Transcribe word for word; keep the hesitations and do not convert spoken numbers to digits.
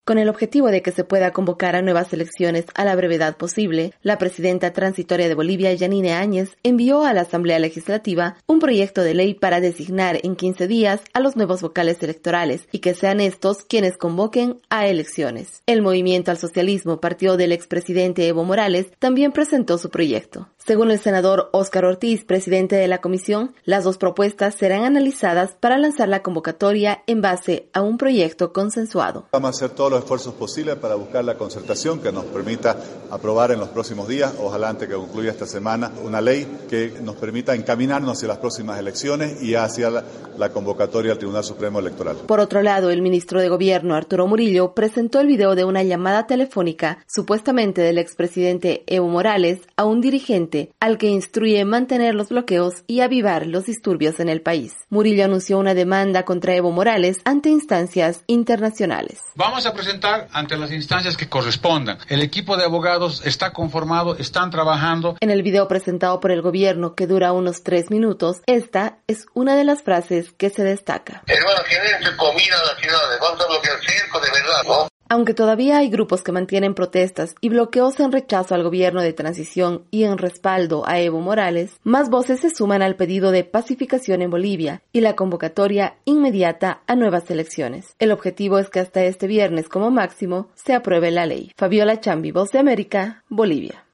Con el objetivo de que se pueda convocar a nuevas elecciones a la brevedad posible, la presidenta transitoria de Bolivia, Yanine Áñez, envió a la Asamblea Legislativa un proyecto de ley para designar en quince días a los nuevos vocales electorales y que sean estos quienes convoquen a elecciones. El Movimiento al Socialismo, partido del expresidente Evo Morales, también presentó su proyecto. Según el senador Óscar Ortiz, presidente de la comisión, las dos propuestas serán analizadas para lanzar la convocatoria en base a un proyecto consensuado. Vamos a hacer todos los esfuerzos posibles para buscar la concertación que nos permita aprobar en los próximos días, ojalá antes que concluya esta semana, una ley que nos permita encaminarnos hacia las próximas elecciones y hacia la, la convocatoria al Tribunal Supremo Electoral. Por otro lado, el ministro de Gobierno, Arturo Murillo, presentó el video de una llamada telefónica, supuestamente del expresidente Evo Morales, a un dirigente al que instruye mantener los bloqueos y avivar los disturbios en el país. Murillo anunció una demanda contra Evo Morales ante instancias internacionales. Vamos a presentar ante las instancias que correspondan. El equipo de abogados está conformado, están trabajando. En el video presentado por el gobierno, que dura unos tres minutos, esta es una de las frases que se destaca. Hermano, que den comida a las ciudades, vamos a bloquear el circo de verdad, ¿no? Aunque todavía hay grupos que mantienen protestas y bloqueos en rechazo al gobierno de transición y en respaldo a Evo Morales, más voces se suman al pedido de pacificación en Bolivia y la convocatoria inmediata a nuevas elecciones. El objetivo es que hasta este viernes como máximo se apruebe la ley. Fabiola Chambi, Voz de América, Bolivia.